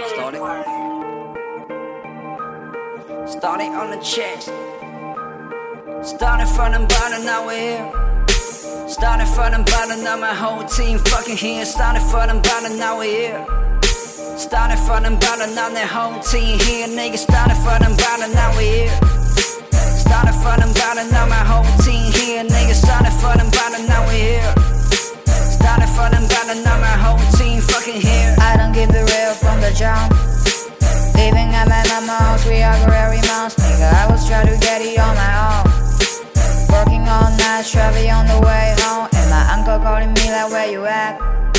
Started on the chest. Started from the bottom, now we're here. Started from the bottom, now my whole team fucking here. Started from the bottom, now we're here. Started from the bottom, now that whole team here. Nigga, started from the bottom, now we're here. Started from the bottom, now my whole team here. Nigga, started from the bottom, now we're here. Started from the bottom, now my whole team fucking here. I don't keep it real from the jump. Living at my mama's house, we are very mouse. Nigga, I was trying to get it on my own. Working all night, traveling on the way home. And my uncle calling me like, where you at?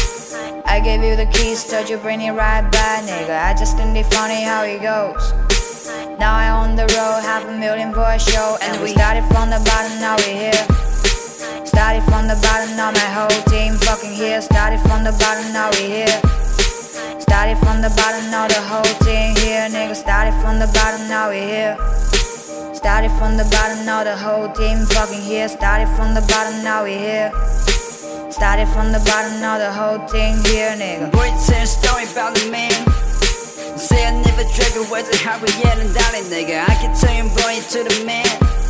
I gave you the keys, told you bring it right back. Nigga, I just think it funny how it goes. Now I on the road, $500,000 for a show. And we started from the bottom, now we here. Started from the bottom, now my whole team fucking here. Started from the bottom, now we here. Started from the bottom, now the whole team here. Nigga, started from the bottom, now we here. Started from the bottom, now the whole team fucking here. Started from the bottom, now we here. Started from the bottom, now the whole team here, nigga. Boy, tell a story about the man. Say I never drink away to how we yelling down it, nigga. I can tell you, boy, to the man.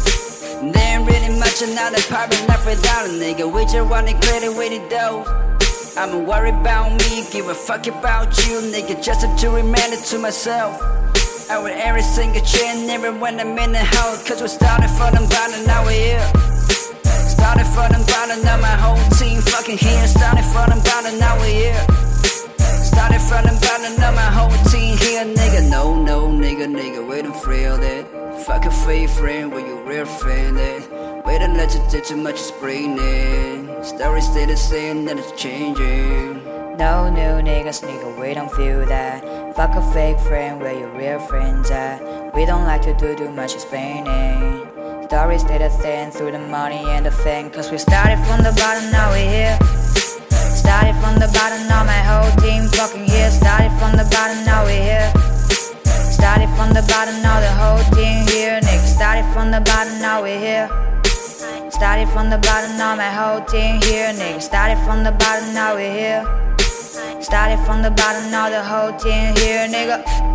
There ain't really much and now they're probably left without a nigga. We just want the credit with the dough. I'ma worry about me, give a fuck about you, nigga. Just have to remind it to myself. I with every single chair, never when I'm in the house. Cause we started from the bottom, now we're here. Started from the bottom, now my whole team fucking here. Started from the bottom, now we're here. Started from the bottom, now my whole team here, nigga. No, nigga, wait and frail that. Fucking fake friend, where you real friend that. Wait and let you do too much spraying. Stories stay the same, then it's changing. No new niggas, nigga, we don't feel that. Fuck a fake friend, where your real friends at. We don't like to do too much explaining. Stories stay the same through the money and the fame. Cause we started from the bottom, now we here. Started from the bottom, now my whole team fucking here. Started from the bottom, now we here. Started from the bottom, now the whole team here, nigga. Started from the bottom, now we here. Started from the bottom, now my whole team here, nigga. Started from the bottom, now we here. Started from the bottom, now the whole team here, nigga.